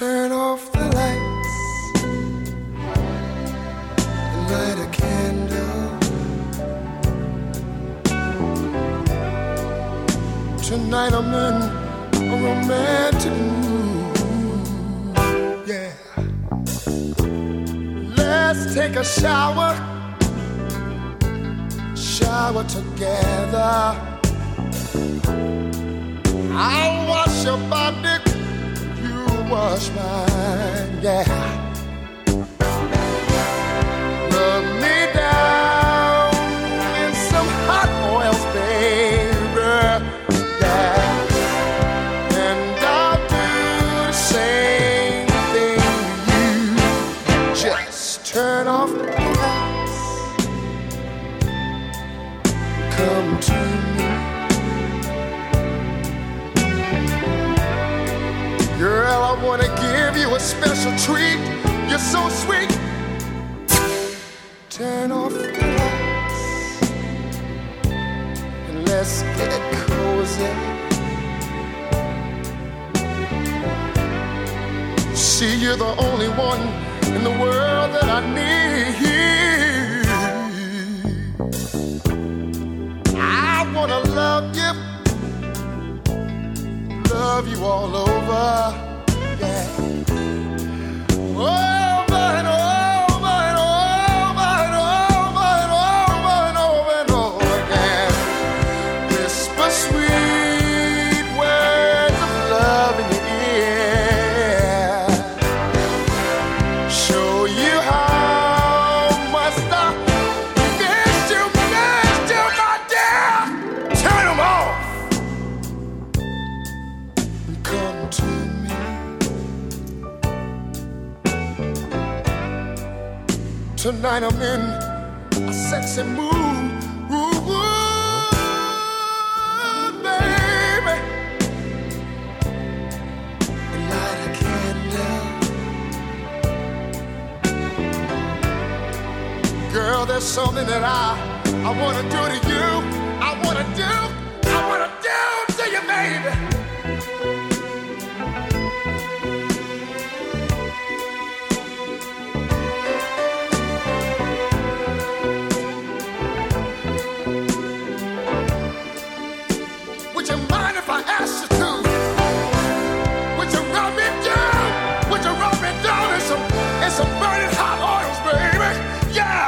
Turn off the lights and light a candle. Tonight I'm in a romantic mood. Yeah. Let's take a shower together. I'll wash your body, you wash mine, yeah. Rub me down in some hot oils, baby, yeah. And I'll do the same thing to you. Just turn off the lights, come to me. Girl, I wanna give you a special treat. You're so sweet. Turn off the lights and let's get cozy. See, you're the only one in the world that I need. I wanna love you all over, yeah. Over and over and over and over and over and over and over again. Whisper sweet words of love in your ear. Show you how much I miss you, my dear. Turn them off. Come to me. Tonight I'm in a sexy mood, ooh, baby. Light a candle. Girl, there's something that I wanna do to you. I wanna do to you, baby. Some burning hot oils, baby. Yeah.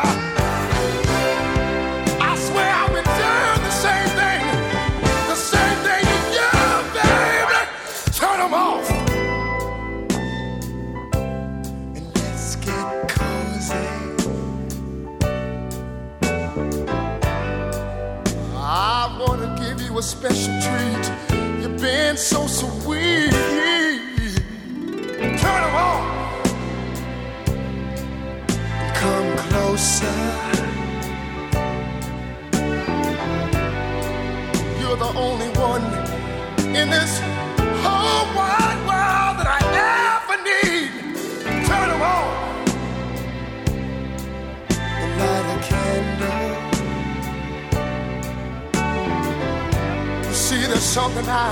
I swear I've been doing the same thing to you, baby. Turn them off and let's get cozy. I wanna give you a special treat. You've been so sweet. Turn them off. Come closer. You're the only one in this whole wide world that I ever need. Turn them on and light a candle. You see, there's something I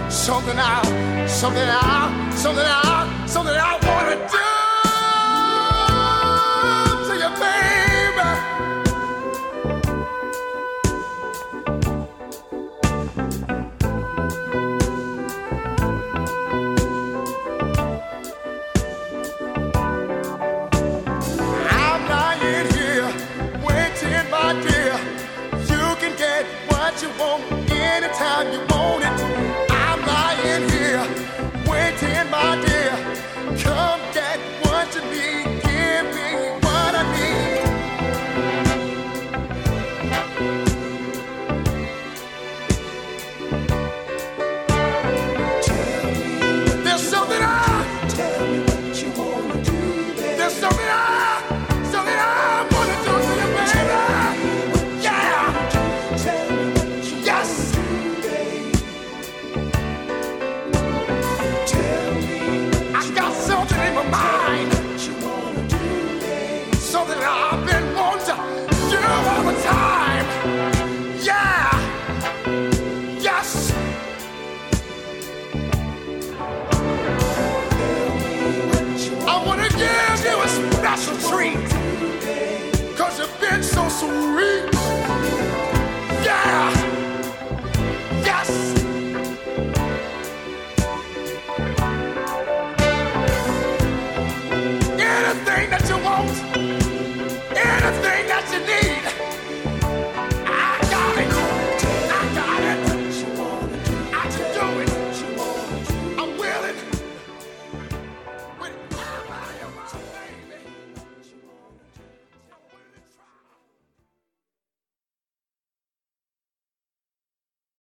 wanna do. You want anytime you want it. I'm lying here waiting, my dear. Come get what you need. Give me what I need. Tell me. There's something tell me what you wanna do, baby. There's something I wanna do to you, baby. Something I've been wanting to do all the time. Yeah. Yes. blossom tree. Cause you've been so sweet.